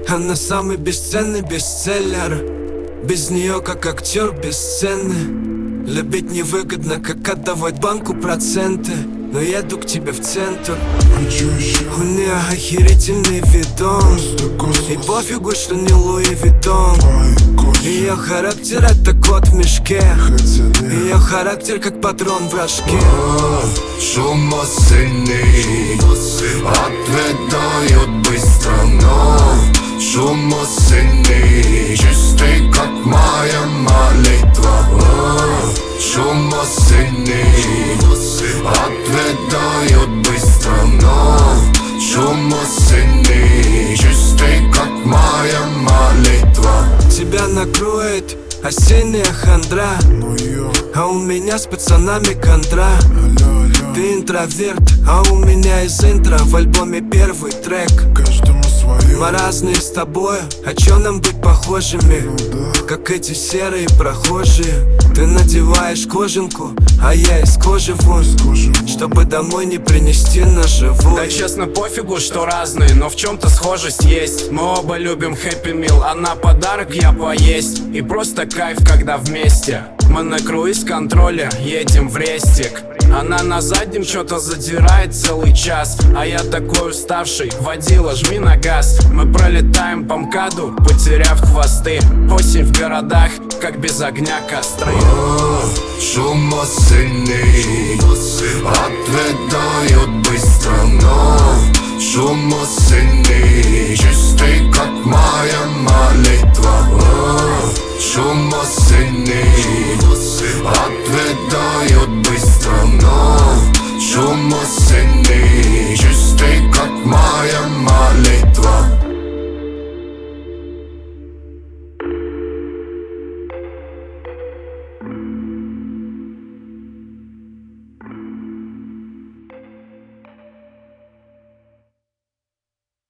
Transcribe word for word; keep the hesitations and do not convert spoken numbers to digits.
Она самый бесценный бестселлер. Без нее как актер без сцены. Любить невыгодно, как отдавать банку проценты. Но еду к тебе в центр. У нее охерительный видон. И пофигу, что не Луи Виттон. Ее характер это кот в мешке. Ее характер как патрон в рожке. Шум осенний ответают быстро, но шум осенний чистый, как моя молитва. Шум осенний ответают быстро, но шум осенний чистый, как моя молитва. Тебя накроет осенняя хандра, а у меня с пацанами контра. Ты интроверт, а у меня из интро в альбоме первый трек. Мы разные с тобой, а чё нам быть похожими? Как эти серые прохожие. Ты надеваешь кожанку, а я из кожи вон, чтобы домой не принести наживой. Да честно пофигу, что разные, но в чем-то схожесть есть. Мы оба любим Happy Meal, она подарок, я поесть. И просто кайф, когда вместе. Мы на круиз-контроле едем в рестик. Она на заднем что-то задирает целый час, а я такой уставший, водила, жми на газ. Мы пролетаем по МКАДу, потеряв хвосты. Осень в городах, как без огня костры. Шум осенний ответают быстро, но шум осенний